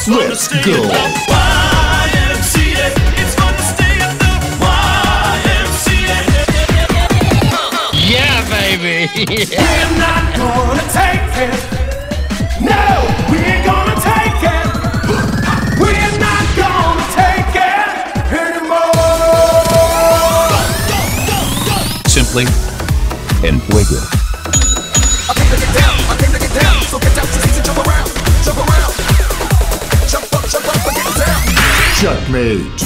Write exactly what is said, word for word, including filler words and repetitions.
Let's go. Y M C A. It's fun to stay at the Y M C A. Yeah, baby. We're not gonna take it. No, we ain't gonna take it. We're not gonna take it anymore. Simply en fuego. I came to get down, I came to get down. So get down, just jump around, jump around. Jump up, jump up, and get down. Checkmate.